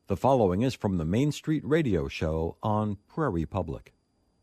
The following is from the Main Street Radio Show on Prairie Public.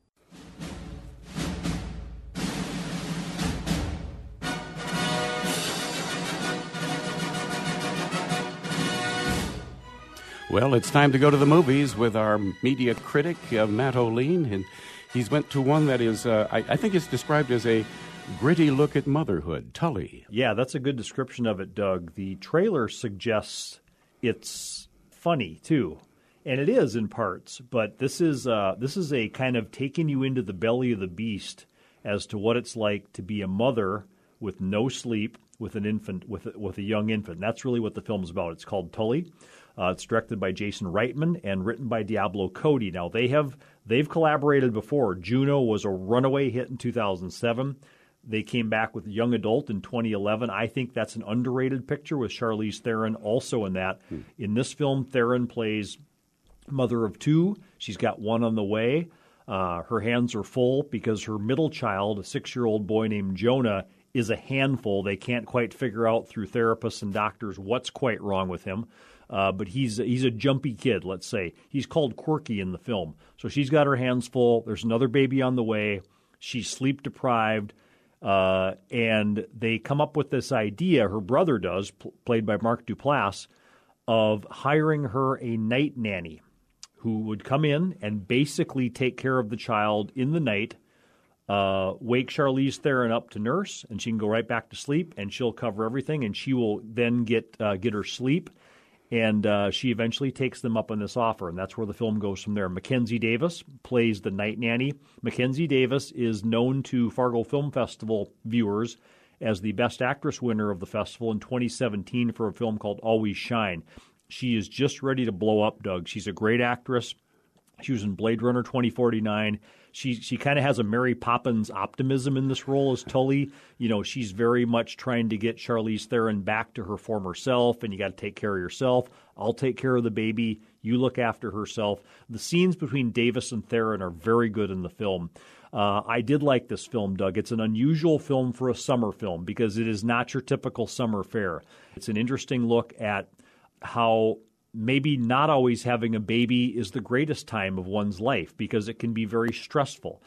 Well, it's time to go to the movies with our media critic, Matt O'Lean. And he's went to one that is, I think it's described as a gritty look at motherhood, Tully. Yeah, that's a good description of it, Doug. The trailer suggests it's funny, too. And it is in parts, but this is a kind of taking you into the belly of the beast as to what it's like to be a mother with no sleep with an infant, with a young infant. And that's really what the film's about. It's called Tully. It's directed by Jason Reitman and written by Diablo Cody. Now they've collaborated before. Juno was a runaway hit in 2007. They came back with Young Adult in 2011. I think that's an underrated picture with Charlize Theron also in that. In this film, Theron plays mother of two. She's got one on the way. Her hands are full because her middle child, a 6-year-old boy named Jonah, is a handful. They can't quite figure out through therapists and doctors what's quite wrong with him. But he's a jumpy kid, let's say. He's called quirky in the film. So she's got her hands full. There's another baby on the way. She's sleep deprived. And they come up with this idea, her brother does, played by Mark Duplass, of hiring her a night nanny who would come in and basically take care of the child in the night, wake Charlize Theron up to nurse, and she can go right back to sleep, and she'll cover everything, and she will then get her sleep. And she eventually takes them up on this offer, and that's where the film goes from there. Mackenzie Davis plays the night nanny. Mackenzie Davis is known to Fargo Film Festival viewers as the Best Actress winner of the festival in 2017 for a film called Always Shine. She is just ready to blow up, Doug. She's a great actress. She was in Blade Runner 2049. She kind of has a Mary Poppins optimism in this role as Tully. You know, she's very much trying to get Charlize Theron back to her former self, and you got to take care of yourself. I'll take care of the baby. You look after herself. The scenes between Davis and Theron are very good in the film. I did like this film, Doug. It's an unusual film for a summer film because it is not your typical summer fare. It's an interesting look at how maybe not always having a baby is the greatest time of one's life because it can be very stressful.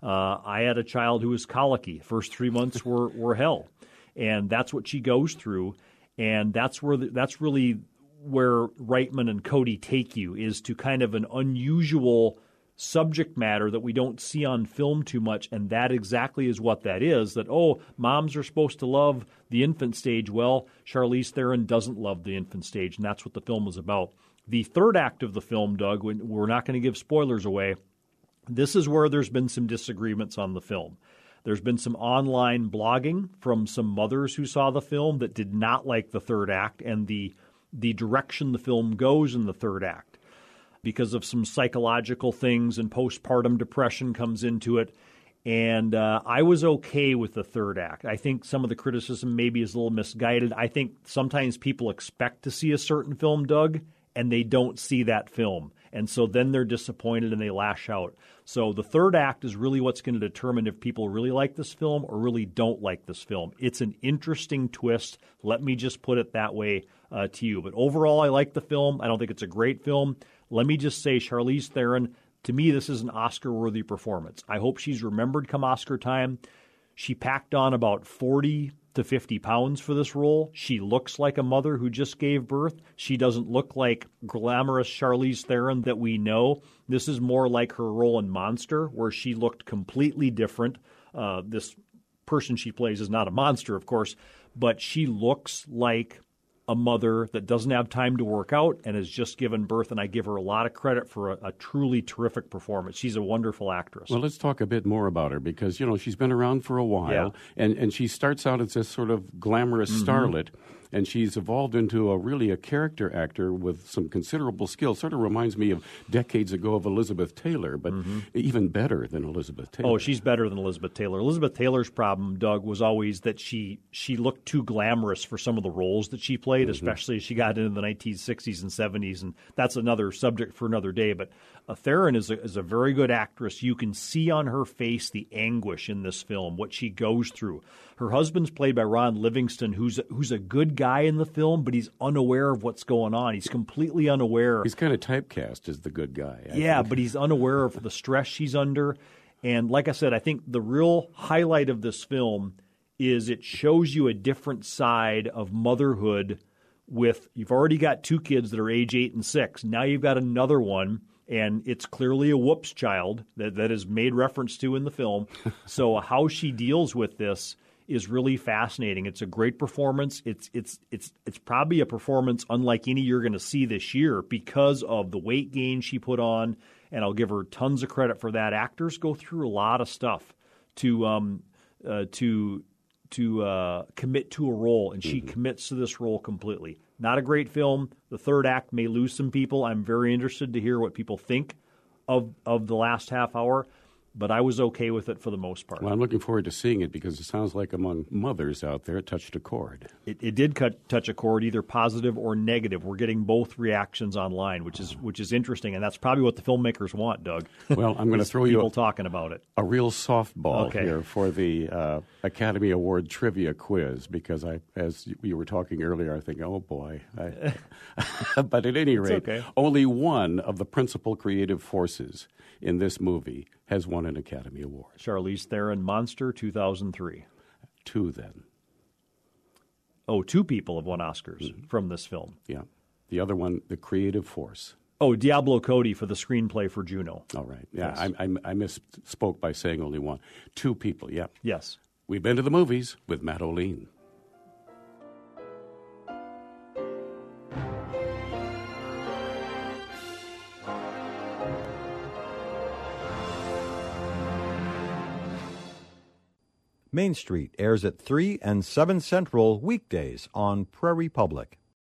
I had a child who was colicky. First 3 months were hell, and that's what she goes through. And that's really where Reitman and Cody take you, is to kind of an unusual subject matter that we don't see on film too much, and that exactly is what that is, that, moms are supposed to love the infant stage. Well, Charlize Theron doesn't love the infant stage, and that's what the film is about. The third act of the film, Doug, we're not going to give spoilers away, this is where there's been some disagreements on the film. There's been some online blogging from some mothers who saw the film that did not like the third act and the direction the film goes in the third act, because of some psychological things, and postpartum depression comes into it. And I was okay with the third act. I think some of the criticism maybe is a little misguided. I think sometimes people expect to see a certain film, Doug, and they don't see that film. And so then they're disappointed and they lash out. So the third act is really what's going to determine if people really like this film or really don't like this film. It's an interesting twist. Let me just put it that way to you. But overall, I like the film. I don't think it's a great film. Let me just say, Charlize Theron, to me, this is an Oscar-worthy performance. I hope she's remembered come Oscar time. She packed on about 40 to 50 pounds for this role. She looks like a mother who just gave birth. She doesn't look like glamorous Charlize Theron that we know. This is more like her role in Monster, where she looked completely different. This person she plays is not a monster, of course, but she looks like a mother that doesn't have time to work out and has just given birth, and I give her a lot of credit for a truly terrific performance. She's a wonderful actress. Well, let's talk a bit more about her because, she's been around for a while, and she starts out as this sort of glamorous starlet, and she's evolved into a character actor with some considerable skill. Sort of reminds me of decades ago of Elizabeth Taylor, but even better than Elizabeth Taylor. Oh, she's better than Elizabeth Taylor. Elizabeth Taylor's problem, Doug, was always that she looked too glamorous for some of the roles that she played, especially as she got into the 1960s and 70s, and that's another subject for another day. But Theron is a very good actress. You can see on her face the anguish in this film, what she goes through. Her husband's played by Ron Livingston, who's a good guy in the film, but he's unaware of what's going on. He's completely unaware. He's kind of typecast as the good guy. Yeah, but he's unaware of the stress she's under. And like I said, I think the real highlight of this film is it shows you a different side of motherhood. You've already got 2 kids that are age 8 and 6. Now you've got another one, and it's clearly a whoops child that is made reference to in the film. So how she deals with this is really fascinating. It's a great performance. It's probably a performance unlike any you're going to see this year because of the weight gain she put on, and I'll give her tons of credit for that. Actors go through a lot of stuff to commit to a role, and she commits to this role completely. Not a great film. The third act may lose some people. I'm very interested to hear what people think of the last half hour, but I was okay with it for the most part. Well, I'm looking forward to seeing it because it sounds like among mothers out there, it touched a chord. It did touch a chord, either positive or negative. We're getting both reactions online, which is interesting, and that's probably what the filmmakers want, Doug. Well, I'm going to throw you people talking about it. A real softball here for the Academy Award trivia quiz because as you were talking earlier, I think, oh boy. But at any rate, only one of the principal creative forces in this movie has won an Academy Award. Charlize Theron, Monster, 2003. 2 then. Oh, 2 people have won Oscars from this film. Yeah. The other one, the creative force. Oh, Diablo Cody for the screenplay for Juno. All right. Yeah, Yes. I misspoke by saying only one. 2 people, yeah. Yes. We've been to the movies with Matt O'Lean. Main Street airs at 3 and 7 Central weekdays on Prairie Public.